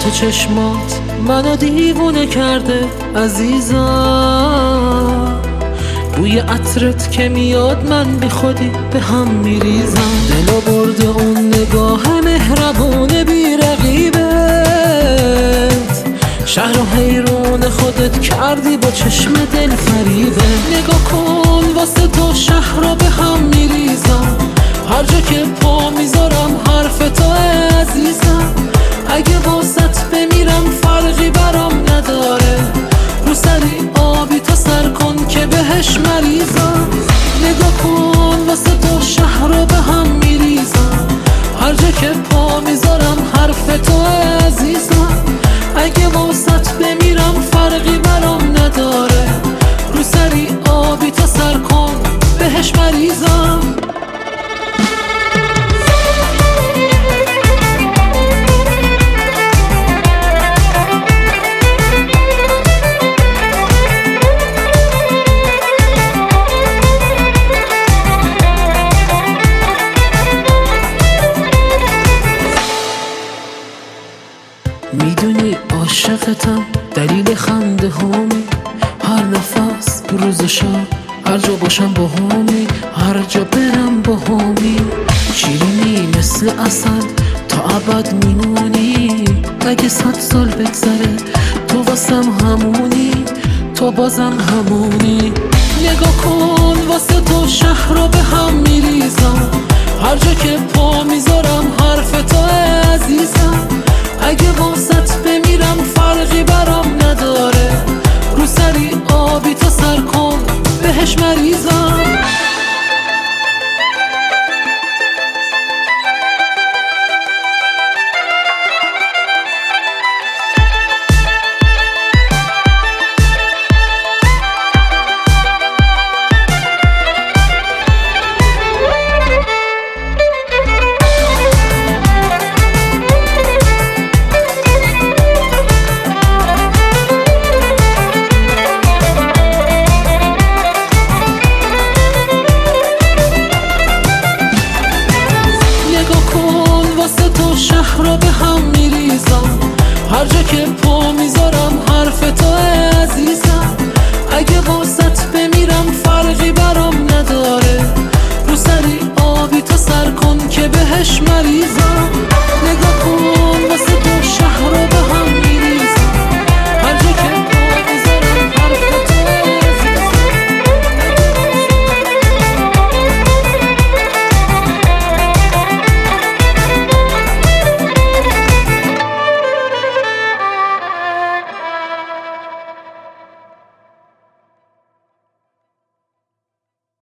تو چشمات منو دیوونه کرده عزیزم، بوی عطرت که میاد من بی خودی به هم میریزم. دلو برده اون نگاه مهربون بی رقیبت، شهر و حیرون خودت کردی با چشم دل فریبه. نگاه کن واسه تو شهر رو به هم میریزم، هر جا که پا میذارم حرف تو عزیزم. اگه واسط بمیرم فرقی برام نداره، رو سری آبی تا سر کن که بهش مریضم. نگاه کن واسه تو شهر رو به هم میریزم، هر جا که پا میذارم حرف تو عزیزم. اگه واسط بمیرم فرقی برام نداره، رو سری آبی تا سر کن بهش مریضم. میدونی عاشقتم، دلیل خنده هامی، هر نفس روز و شب، هر جا باشم با هامی، هر جا برم با هامی. شیرینی مثل عسل تا ابد میمونی، اگه 100 سال بگذره تو واسم همونی، تو بازم همونی. نگاه کن واسه تو شهر رو به هم میریزم، هر جا که پا میذارم حرف تو عزیزم. اگه واسط بمیرم فرقی برام نداره، رو سری آبی تا سر کن بهش مریضم. شهر رو به هم میریزم، هر جا که